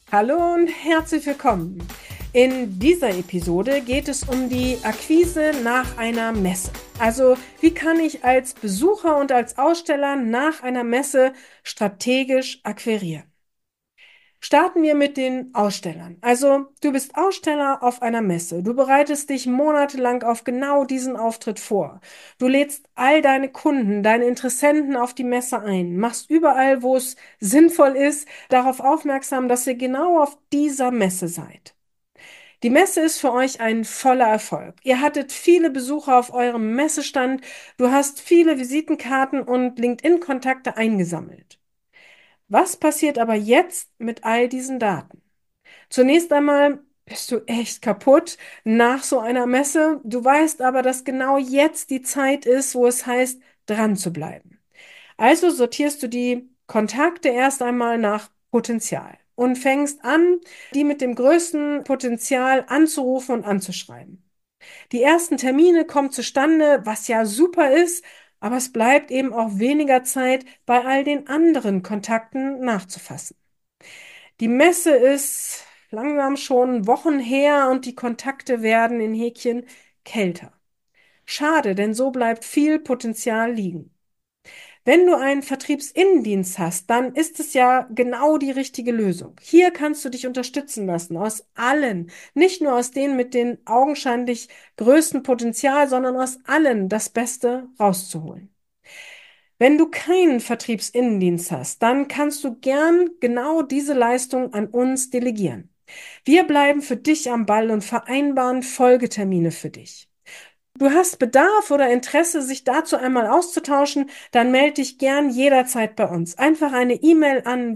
Hallo und herzlich willkommen. In dieser Episode geht es um die Akquise nach einer Messe. Also, wie kann ich als Besucher und als Aussteller nach einer Messe strategisch akquirieren? Starten wir mit den Ausstellern. Also, du bist Aussteller auf einer Messe. Du bereitest dich monatelang auf genau diesen Auftritt vor. Du lädst all deine Kunden, deine Interessenten auf die Messe ein, machst überall, wo es sinnvoll ist, darauf aufmerksam, dass ihr genau auf dieser Messe seid. Die Messe ist für euch ein voller Erfolg. Ihr hattet viele Besucher auf eurem Messestand, du hast viele Visitenkarten und LinkedIn-Kontakte eingesammelt. Was passiert aber jetzt mit all diesen Daten? Zunächst einmal bist du echt kaputt nach so einer Messe. Du weißt aber, dass genau jetzt die Zeit ist, wo es heißt, dran zu bleiben. Also sortierst du die Kontakte erst einmal nach Potenzial und fängst an, die mit dem größten Potenzial anzurufen und anzuschreiben. Die ersten Termine kommen zustande, was ja super ist, aber es bleibt eben auch weniger Zeit, bei all den anderen Kontakten nachzufassen. Die Messe ist langsam schon Wochen her und die Kontakte werden in Häkchen kälter. Schade, denn so bleibt viel Potenzial liegen. Wenn du einen Vertriebsinnendienst hast, dann ist es ja genau die richtige Lösung. Hier kannst du dich unterstützen lassen aus allen, nicht nur aus denen mit den augenscheinlich größten Potenzial, sondern aus allen das Beste rauszuholen. Wenn du keinen Vertriebsinnendienst hast, dann kannst du gern genau diese Leistung an uns delegieren. Wir bleiben für dich am Ball und vereinbaren Folgetermine für dich. Du hast Bedarf oder Interesse, sich dazu einmal auszutauschen, dann melde dich gern jederzeit bei uns. Einfach eine E-Mail an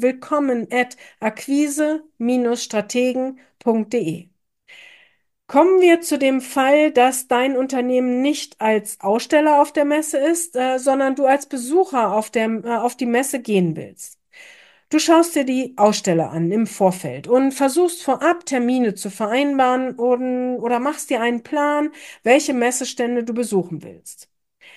willkommen@akquise-strategen.de. Kommen wir zu dem Fall, dass dein Unternehmen nicht als Aussteller auf der Messe ist, sondern du als Besucher auf die Messe gehen willst. Du schaust dir die Aussteller an im Vorfeld und versuchst vorab Termine zu vereinbaren oder machst dir einen Plan, welche Messestände du besuchen willst.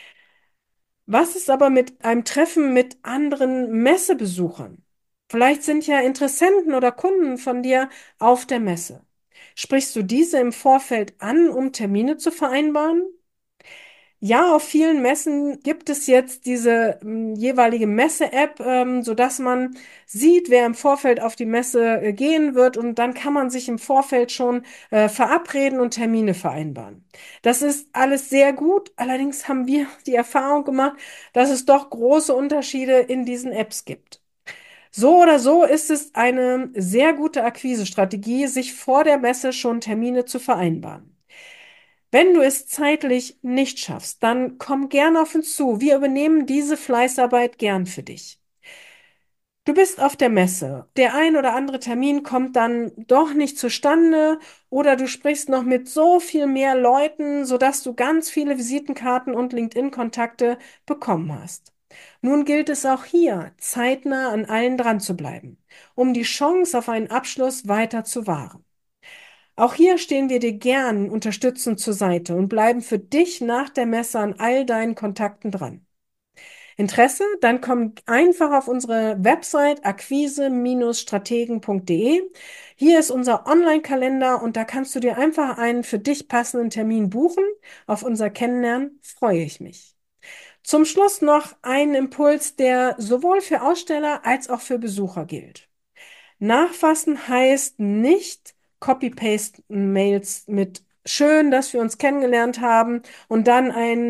Was ist aber mit einem Treffen mit anderen Messebesuchern? Vielleicht sind ja Interessenten oder Kunden von dir auf der Messe. Sprichst du diese im Vorfeld an, um Termine zu vereinbaren? Ja, auf vielen Messen gibt es jetzt diese jeweilige Messe-App, sodass man sieht, wer im Vorfeld auf die Messe gehen wird und dann kann man sich im Vorfeld schon verabreden und Termine vereinbaren. Das ist alles sehr gut, allerdings haben wir die Erfahrung gemacht, dass es doch große Unterschiede in diesen Apps gibt. So oder so ist es eine sehr gute Akquisestrategie, sich vor der Messe schon Termine zu vereinbaren. Wenn du es zeitlich nicht schaffst, dann komm gern auf uns zu. Wir übernehmen diese Fleißarbeit gern für dich. Du bist auf der Messe. Der ein oder andere Termin kommt dann doch nicht zustande oder du sprichst noch mit so viel mehr Leuten, sodass du ganz viele Visitenkarten und LinkedIn-Kontakte bekommen hast. Nun gilt es auch hier, zeitnah an allen dran zu bleiben, um die Chance auf einen Abschluss weiter zu wahren. Auch hier stehen wir dir gern unterstützend zur Seite und bleiben für dich nach der Messe an all deinen Kontakten dran. Interesse? Dann komm einfach auf unsere Website akquise-strategen.de. Hier ist unser Online-Kalender und da kannst du dir einfach einen für dich passenden Termin buchen. Auf unser Kennenlernen freue ich mich. Zum Schluss noch ein Impuls, der sowohl für Aussteller als auch für Besucher gilt. Nachfassen heißt nicht Copy-Paste-Mails mit schön, dass wir uns kennengelernt haben und dann ein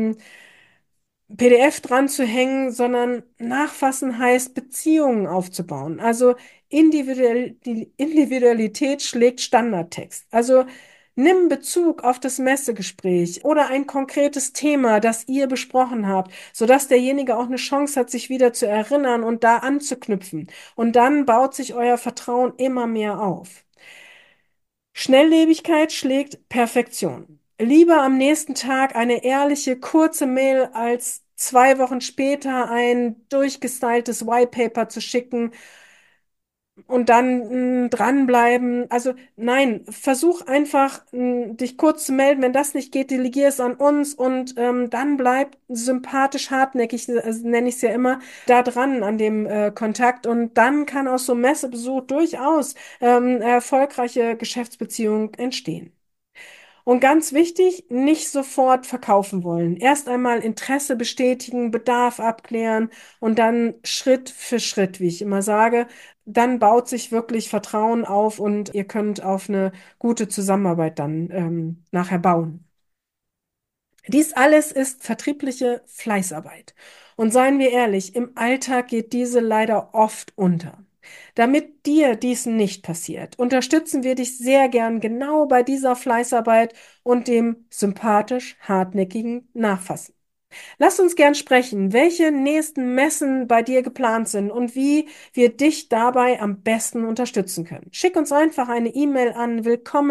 PDF dran zu hängen, sondern nachfassen heißt Beziehungen aufzubauen. Also die Individualität schlägt Standardtext. Also nimm Bezug auf das Messegespräch oder ein konkretes Thema, das ihr besprochen habt, sodass derjenige auch eine Chance hat, sich wieder zu erinnern und da anzuknüpfen. Und dann baut sich euer Vertrauen immer mehr auf. Schnelllebigkeit schlägt Perfektion. Lieber am nächsten Tag eine ehrliche, kurze Mail als 2 Wochen später ein durchgestyltes White Paper zu schicken und dann dranbleiben. Also nein, versuch einfach dich kurz zu melden. Wenn das nicht geht, delegier es an uns und dann bleib sympathisch hartnäckig, nenne ich es ja immer, da dran an dem Kontakt. Und dann kann aus so einem Messebesuch durchaus erfolgreiche Geschäftsbeziehungen entstehen. Und ganz wichtig, nicht sofort verkaufen wollen. Erst einmal Interesse bestätigen, Bedarf abklären und dann Schritt für Schritt, wie ich immer sage, dann baut sich wirklich Vertrauen auf und ihr könnt auf eine gute Zusammenarbeit dann nachher bauen. Dies alles ist vertriebliche Fleißarbeit. Und seien wir ehrlich, im Alltag geht diese leider oft unter. Damit dir dies nicht passiert, unterstützen wir dich sehr gern genau bei dieser Fleißarbeit und dem sympathisch hartnäckigen Nachfassen. Lass uns gern sprechen, welche nächsten Messen bei dir geplant sind und wie wir dich dabei am besten unterstützen können. Schick uns einfach eine E-Mail an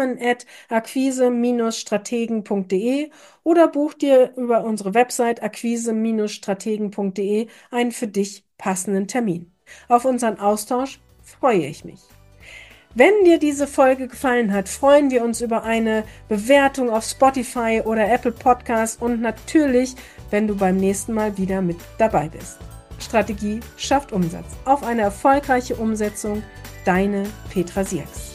willkommen@akquise-strategen.de oder buch dir über unsere Website akquise-strategen.de einen für dich passenden Termin. Auf unseren Austausch freue ich mich. Wenn dir diese Folge gefallen hat, freuen wir uns über eine Bewertung auf Spotify oder Apple Podcasts und natürlich, wenn du beim nächsten Mal wieder mit dabei bist. Strategie schafft Umsatz. Auf eine erfolgreiche Umsetzung, deine Petra Sierks.